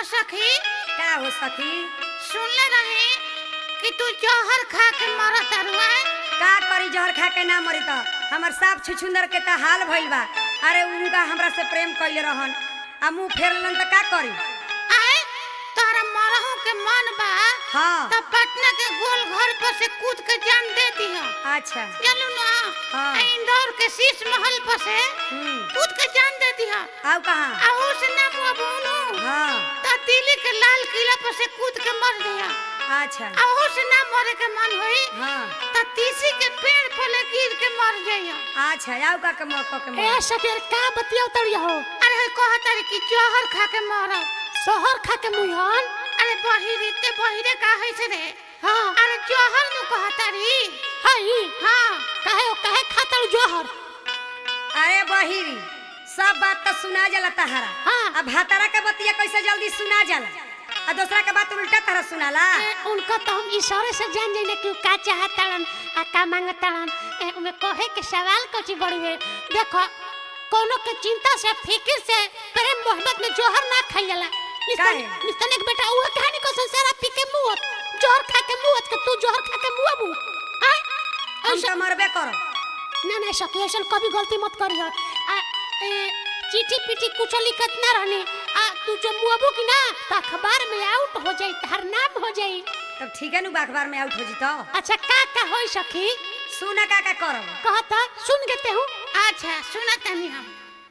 सखी का हो सखी? सुनले रही कि तू जहर खा के मरत रुआ। का करी जहर खा के ना मरी त हमर साफ छुछुंदर के त हाल भइल बा। अरे उनका हमरा से प्रेम कइले रहन आ मुंह फेरलन त का करी? आए तोरा मरहू के मन बा हाँ तो पटना के गोल घर पर से कूद के जान दे दिया। अच्छा चलू ना हाँ। इंदौर के शीश महल पर से कूद के जान दे दिया। आऊ कहाँ? आ उस ना मुबुनु हाँ तो दिल्ली के लाल किला पर से कूद के मर दिया। अच्छा आ उस ना मरे के मन होई हाँ तो तीसी के पेड़ पर ले गिर के मर जाइया। अच्छा आऊ का के मौका के ए सफेर का बतिया उतरिया हो? अरे कहता रे कि जहर खा के मरब। शहर खा के मुहन? अरे बहिरीते बहिरे का है से रे? हाँ अरे जहर नु कहता री। हई हाँ काहे खातर जोहर? अरे बहिरी सब बात तो सुना जाला तहरा। हाँ। अब भातारा के बतिया कैसे जल्दी सुना जाला आ दूसरा के बात उल्टा तरह सुनाला। उनका तो हम इशारे से जान जाइने कि का चाहतड़न आ का मांगतड़न। उमे कहे के सवाल कुछ बड़ी है। देखो कोनो के चिंता से फिक्र से प्रेम मोहब्बत में जोहर ना खाइला। काहे? निस्तन एक बेटा वो कहानी को संसार पी के मुआत जोहर खा के मुआत के तू जोहर खा के मुआबू। हां हम तो मरबे करो। ना सखी ऐसा कभी गलती मत करियो। चिट्ठी पिट्ठी कुछ लिखत ना रहने आ तू जो मुआबू की ना तो अखबार में आउट हो जाई तार नाम हो जाई। तब ठीक है नु अखबार में आउट हो जी तो। अच्छा का होई सखी? सुना का करो? कहता सुन गेते हूँ। अच्छा सुना तनी हम।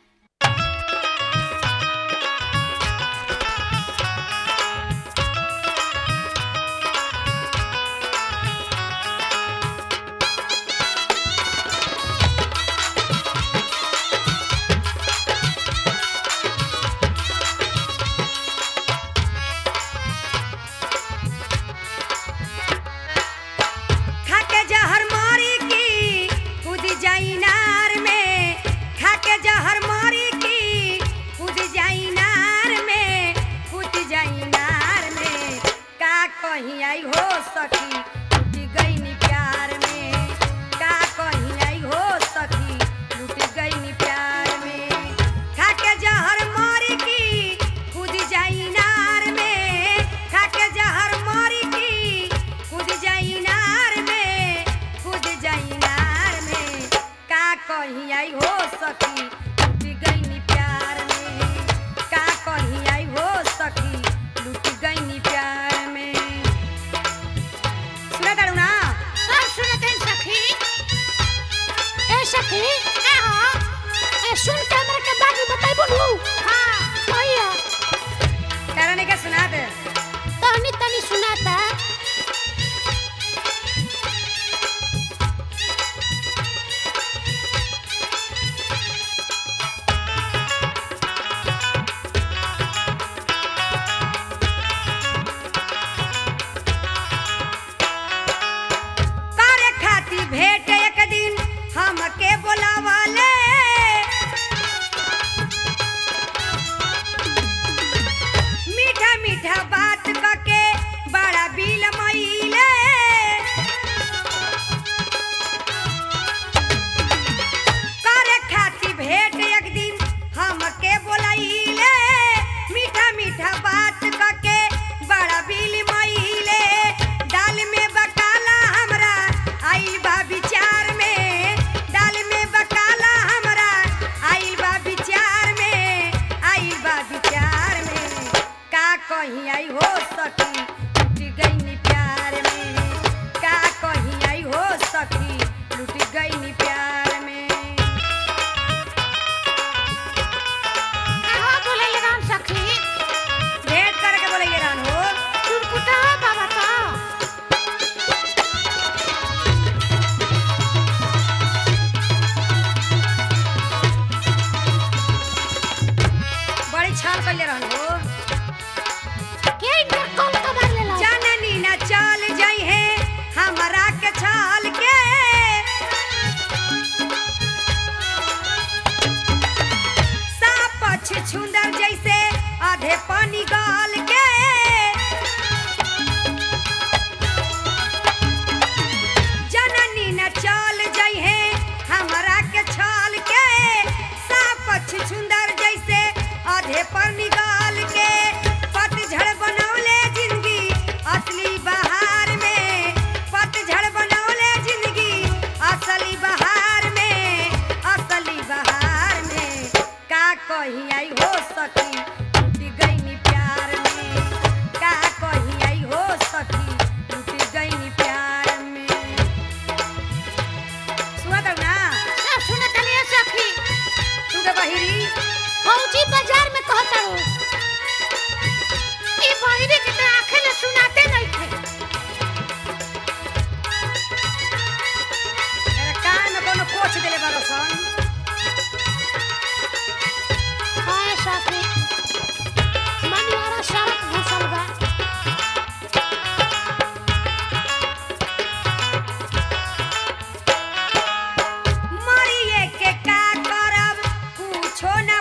खाके जहर मारी की कूद जाई नार में। खाके जहर मारी की कूद जाई नार में। कूद जाई नार में का कहीं आई हो सखी लूट गई नी प्यार में। का कहीं आई हो सखी लूट गई नी प्यार में। खाके जहर मारी की कूद जाई नार में। खाके जहर मारी की कूद जाई नार में। कूद जाई नार में का कहीं आई हो सखी लूट गई नी प्यार में। का कहीं आई हो सखी लूट गई नी प्यार में। सुना तारू ना? सब सुना तनी सखी। ए सखी का हो? ए सुन के हमरा के बात बताइबो नु। हाँ भैया तारा ने क्या सुना दे? तनी सुनाता। करे खाती भेंट एक दिन हमके बोलावले। मीठा मीठा बात कके बड़ा बिल मईले। करे खाती भेंट एक दिन हमके बोलाइले। मीठा मीठा बात कके बड़ा बिल मईले। दाल में बकाला हमरा आइल बा विचार में। दाल में बकाला हमरा आइल बा विचार में। आइल बा विचार में का कहीं आई हो सखी लूट गई नी प्यार में। का कहीं आई हो सखी लूट गई नी प्यार में। का हो बोले ले राम सखी। भेंट करके बोले रान हो। चुरकुटा हो बाबा तो। बड़ी छाल कइले रहन हो। के इधर कॉल कबार ले लो। जाननी न चल जाई है हमरा के छाल के। साप छुंदर जैसे आधे पानी गाल के। जननी न चल जाई है हमरा के छाल के। साप छुंदर जैसे आधे पर निकाल के। पतझड़ रे बहिरी फौजी बाजार में कहतारू ई बहिरी के तो आंखें न सुनाते नहीं थे। तेरे कान में कोनो कोच देले बरसन हाय साथी मनियारा सड़क घुसल बा मरिए के का करब कुछो ना